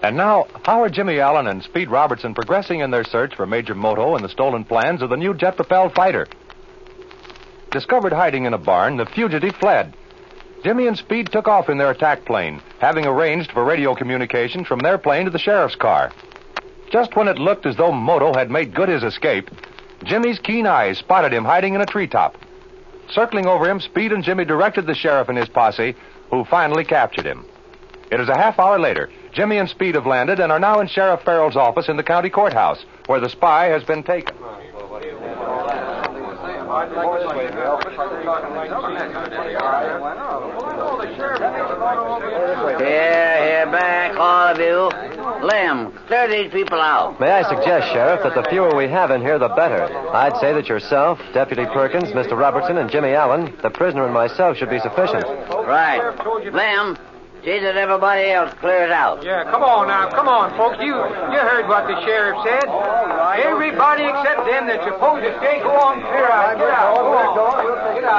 And now, how are Jimmy Allen and Speed Robertson progressing in their search for Major Moto and the stolen plans of the new jet-propelled fighter? Discovered hiding in a barn, the fugitive fled. Jimmy and Speed took off in their attack plane, having arranged for radio communication from their plane to the sheriff's car. Just when it looked as though Moto had made good his escape, Jimmy's keen eyes spotted him hiding in a treetop. Circling over him, Speed and Jimmy directed the sheriff and his posse, who finally captured him. It is a half hour later. Jimmy and Speed have landed and are now in Sheriff Farrell's office in the county courthouse, where the spy has been taken. Here, back, all of you. Lem, clear these people out. May I suggest, Sheriff, that the fewer we have in here, the better. I'd say that yourself, Deputy Perkins, Mr. Robertson, and Jimmy Allen, the prisoner, and myself should be sufficient. Right. Lem, see that everybody else clears out. Yeah, come on now. Come on, folks. You heard what the sheriff said. Everybody except them that's supposed to stay, go on, clear out. Get out. Go on. Get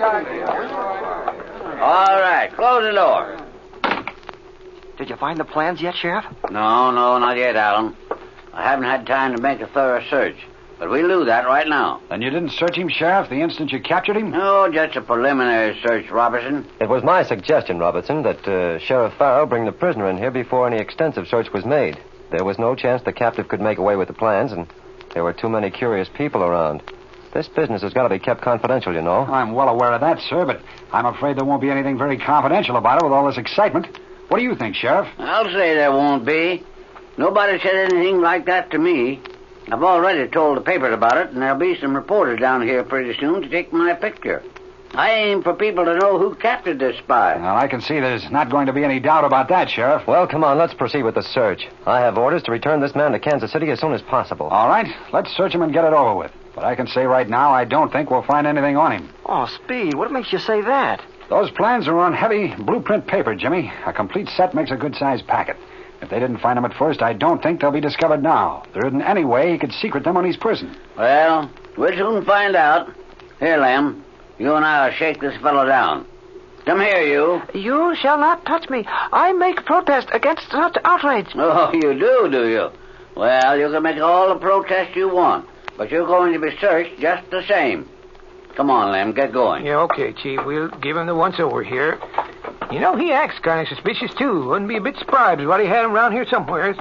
out. All right, close the door. Did you find the plans yet, Sheriff? No, not yet, Allen. I haven't had time to make a thorough search. But we'll do that right now. Then you didn't search him, Sheriff, the instant you captured him? No, just a preliminary search, Robertson. It was my suggestion, Robertson, that Sheriff Farrell bring the prisoner in here before any extensive search was made. There was no chance the captive could make away with the plans, and there were too many curious people around. This business has got to be kept confidential, you know. I'm well aware of that, sir, but I'm afraid there won't be anything very confidential about it with all this excitement. What do you think, Sheriff? I'll say there won't be. Nobody said anything like that to me. I've already told the papers about it, and there'll be some reporters down here pretty soon to take my picture. I aim for people to know who captured this spy. Well, I can see there's not going to be any doubt about that, Sheriff. Well, come on, let's proceed with the search. I have orders to return this man to Kansas City as soon as possible. All right, let's search him and get it over with. But I can say right now I don't think we'll find anything on him. Oh, Speed, what makes you say that? Those plans are on heavy blueprint paper, Jimmy. A complete set makes a good-sized packet. If they didn't find them at first, I don't think they'll be discovered now. There isn't any way he could secret them when he's prison. Well, we'll soon find out. Here, Lem, you and I'll shake this fellow down. Come here, you. You shall not touch me. I make protest against such outrage. Oh, you do you? Well, you can make all the protest you want, but you're going to be searched just the same. Come on, Lem, get going. Yeah, okay, Chief. We'll give him the once-over here. You know, he acts kind of suspicious, too. Wouldn't be a bit surprised if he had him around here somewhere.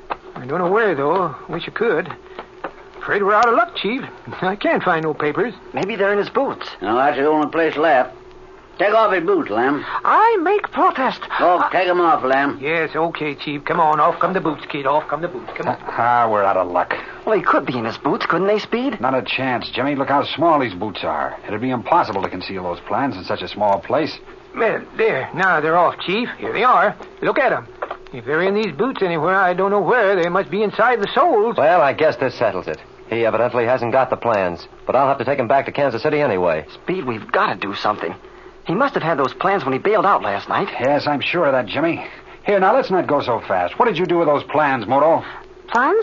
I don't know where, though. Wish I could. Afraid we're out of luck, Chief. I can't find no papers. Maybe they're in his boots. No, that's the only place left. Take off his boots, Lem. I make protest. Oh, take them off, Lem. Yes, okay, Chief. Come on, off come the boots, kid. Off come the boots. Come on. We're out of luck. Well, he could be in his boots, couldn't they, Speed? Not a chance, Jimmy. Look how small these boots are. It'd be impossible to conceal those plans in such a small place. Well, there. Now they're off, Chief. Here they are. Look at them. If they're in these boots anywhere, I don't know where. They must be inside the soles. Well, I guess this settles it. He evidently hasn't got the plans, but I'll have to take him back to Kansas City anyway. Speed, we've got to do something. He must have had those plans when he bailed out last night. Yes, I'm sure of that, Jimmy. Here, now, let's not go so fast. What did you do with those plans, Moto? Plans?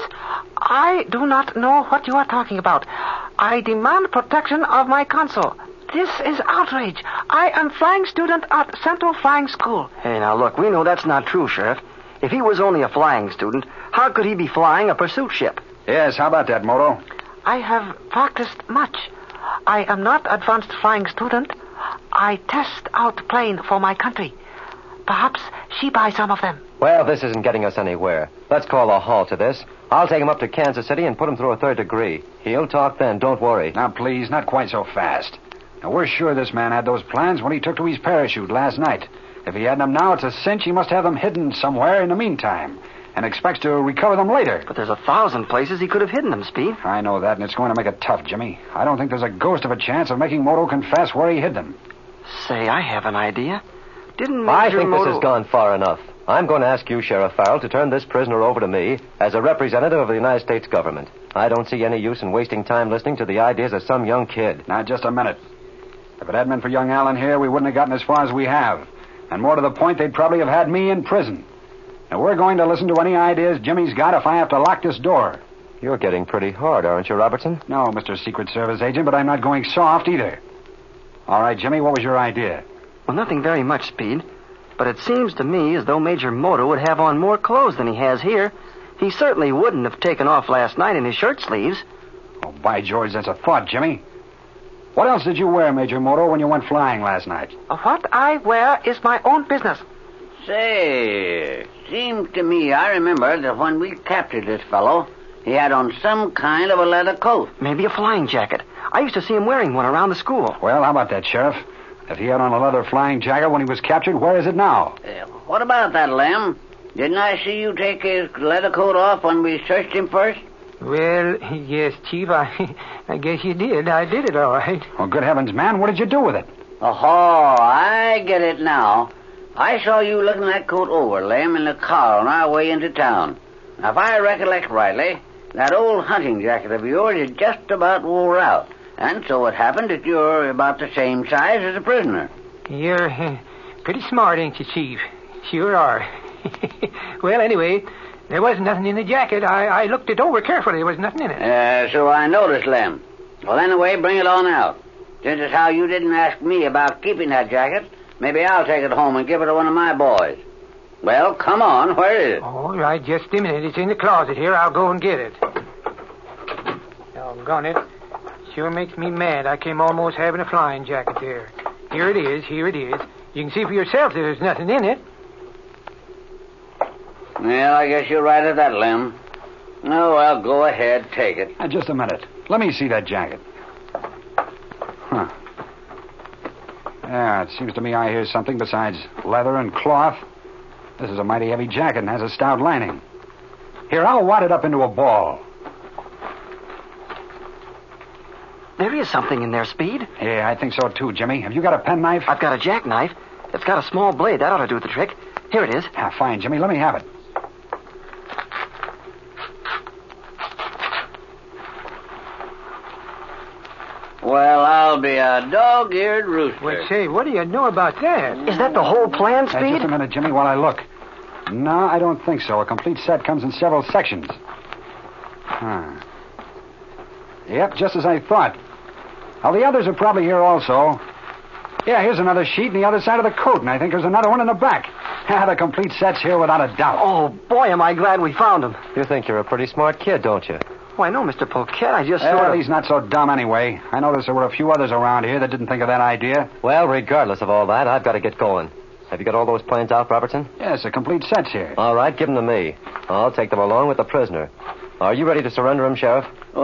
I do not know what you are talking about. I demand protection of my consul. This is outrage. I am flying student at Central Flying School. Hey, now, look, we know that's not true, Sheriff. If he was only a flying student, how could he be flying a pursuit ship? Yes, how about that, Moto? I have practiced much. I am not advanced flying student. I test out plane for my country. Perhaps she buys some of them. Well, this isn't getting us anywhere. Let's call a halt to this. I'll take him up to Kansas City and put him through a third degree. He'll talk then, don't worry. Now, please, not quite so fast. Now, we're sure this man had those plans when he took to his parachute last night. If he had them now, it's a cinch he must have them hidden somewhere in the meantime and expects to recover them later. But there's 1,000 places he could have hidden them, Speed. I know that, and it's going to make it tough, Jimmy. I don't think there's a ghost of a chance of making Moto confess where he hid them. Say, I have an idea. Didn't I Major think Moto... this has gone far enough. I'm going to ask you, Sheriff Farrell, to turn this prisoner over to me as a representative of the United States government. I don't see any use in wasting time listening to the ideas of some young kid. Now, just a minute. If it hadn't been for young Allen here, we wouldn't have gotten as far as we have. And more to the point, they'd probably have had me in prison. Now, we're going to listen to any ideas Jimmy's got if I have to lock this door. You're getting pretty hard, aren't you, Robertson? No, Mr. Secret Service agent, but I'm not going soft either. All right, Jimmy, what was your idea? Well, nothing very much, Speed. but it seems to me as though Major Moto would have on more clothes than he has here. He certainly wouldn't have taken off last night in his shirt sleeves. Oh, by George, that's a thought, Jimmy. What else did you wear, Major Moto, when you went flying last night? What I wear is my own business. Say, seems to me I remember that when we captured this fellow, he had on some kind of a leather coat. Maybe a flying jacket. I used to see him wearing one around the school. Well, how about that, Sheriff? If he had on a leather flying jacket when he was captured, where is it now? What about that, Lem? Didn't I see you take his leather coat off when we searched him first? Well, yes, Chief, I guess you did. I did it all right. Oh, good heavens, man, what did you do with it? Oh, I get it now. I saw you looking that coat over, Lem, in the car on our way into town. Now, if I recollect rightly, that old hunting jacket of yours is just about wore out. And so it happened that you're about the same size as the prisoner. You're pretty smart, ain't you, Chief? Sure are. Well, anyway, there wasn't nothing in the jacket. I looked it over carefully. There was nothing in it. So I noticed, Lem. Well, anyway, bring it on out. Since it's how you didn't ask me about keeping that jacket, maybe I'll take it home and give it to one of my boys. Well, come on. Where is it? All right, just a minute. It's in the closet here. I'll go and get it. Doggone it. Sure makes me mad. I came almost having a flying jacket there. Here it is. You can see for yourself there's nothing in it. Well, I guess you're right at that, Lem. Oh, well, go ahead. Take it. Just a minute. Let me see that jacket. Huh. Yeah, it seems to me I hear something besides leather and cloth. This is a mighty heavy jacket and has a stout lining. Here, I'll wad it up into a ball. There is something in there, Speed. Yeah, I think so, too, Jimmy. Have you got a penknife? I've got a jackknife. It's got a small blade. That ought to do the trick. Here it is. Ah, fine, Jimmy. Let me have it. Well, I'll be a dog-eared rooster. Well, say, what do you know about that? Is that the whole plan, Speed? Just a minute, Jimmy, while I look. No, I don't think so. A complete set comes in several sections. Yep, just as I thought. Well, the others are probably here also. Yeah, here's another sheet on the other side of the coat, and I think there's another one in the back. The complete set's here without a doubt. Oh, boy, am I glad we found him. You think you're a pretty smart kid, don't you? Why, no, Mr. Poquette, I just Well, he's not so dumb anyway. I noticed there were a few others around here that didn't think of that idea. Well, regardless of all that, I've got to get going. Have you got all those plans out, Robertson? Yes, a complete set's here. All right, give them to me. I'll take them along with the prisoner. Are you ready to surrender him, Sheriff?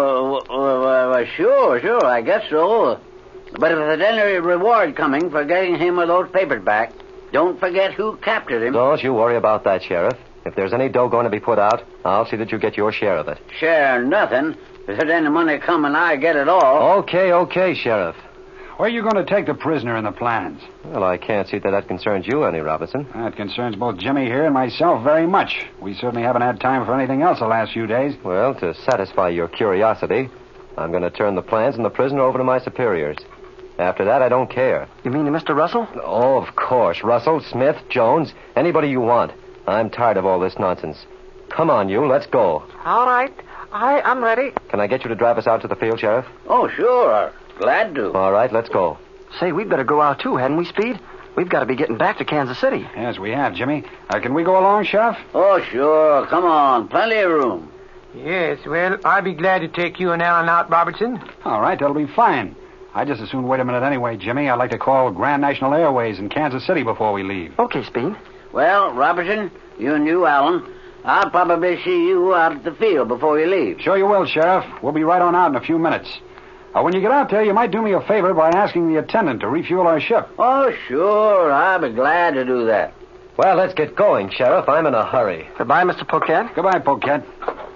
Sure, I guess so. But if there's any reward coming for getting him with those papers back, don't forget who captured him. Don't you worry about that, Sheriff. If there's any dough going to be put out, I'll see that you get your share of it. Share nothing. If there's any money coming, I get it all. Okay, Sheriff. Where are you going to take the prisoner in the plans? Well, I can't see that concerns you any, Robertson. That concerns both Jimmy here and myself very much. We certainly haven't had time for anything else the last few days. Well, to satisfy your curiosity, I'm going to turn the plans and the prisoner over to my superiors. After that, I don't care. You mean to Mr. Russell? Oh, of course. Russell, Smith, Jones, anybody you want. I'm tired of all this nonsense. Come on, you. Let's go. All right. I am ready. Can I get you to drive us out to the field, Sheriff? Oh, sure. Glad to. All right, let's go. Say, we'd better go out, too, hadn't we, Speed? We've got to be getting back to Kansas City. Yes, we have, Jimmy. Can we go along, Sheriff? Oh, sure. Come on. Plenty of room. Yes, well, I'll be glad to take you and Alan out, Robertson. All right, that'll be fine. I'd just as soon wait a minute anyway, Jimmy. I'd like to call Grand National Airways in Kansas City before we leave. Okay, Speed. Well, Robertson, you and you, Alan, I'll probably see you out at the field before you leave. Sure you will, Sheriff. We'll be right on out in a few minutes. When you get out there, you might do me a favor by asking the attendant to refuel our ship. Oh, sure. I'll be glad to do that. Well, let's get going, Sheriff. I'm in a hurry. Goodbye, Mr. Poquette. Goodbye, Poquette.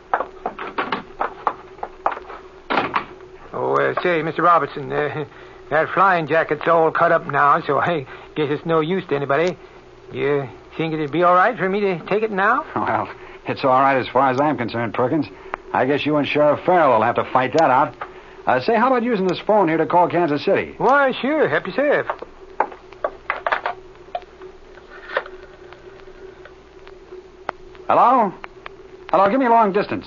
Oh, say, Mr. Robertson, that flying jacket's all cut up now, so I guess it's no use to anybody. You think it'd be all right for me to take it now? Well, it's all right as far as I'm concerned, Perkins. I guess you and Sheriff Farrell will have to fight that out. Say, how about using this phone here to call Kansas City? Why, sure. Help yourself. Hello? Hello, give me long distance.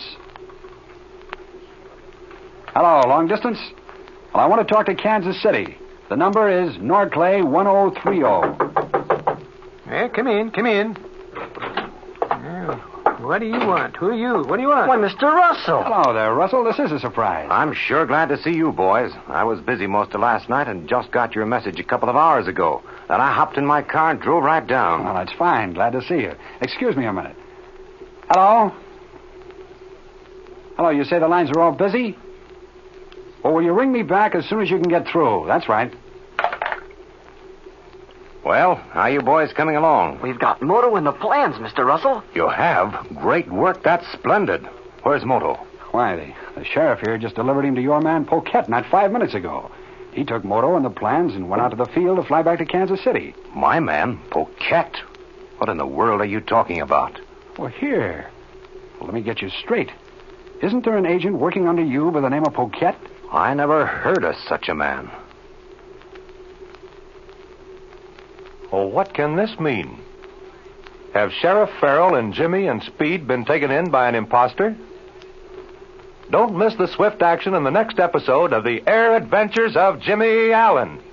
Hello, long distance? Well, I want to talk to Kansas City. The number is Nordclay 1030. Come in, come in. What do you want? Who are you? What do you want? Why, Mr. Russell. Hello there, Russell. This is a surprise. I'm sure glad to see you boys. I was busy most of last night and just got your message a couple of hours ago. Then I hopped in my car and drove right down. Well, that's fine. Glad to see you. Excuse me a minute. Hello? Hello, you say the lines are all busy? Well, will you ring me back as soon as you can get through? That's right. Well, how you boys coming along? We've got Moto in the plans, Mr. Russell. You have? Great work. That's splendid. Where's Moto? Why, the sheriff here just delivered him to your man, Poquette, not 5 minutes ago. He took Moto and the plans and went out to the field to fly back to Kansas City. My man? Poquette? What in the world are you talking about? Well, here. Well, let me get you straight. Isn't there an agent working under you by the name of Poquette? I never heard of such a man. Well, what can this mean? Have Sheriff Farrell and Jimmy and Speed been taken in by an imposter? Don't miss the swift action in the next episode of The Air Adventures of Jimmy Allen.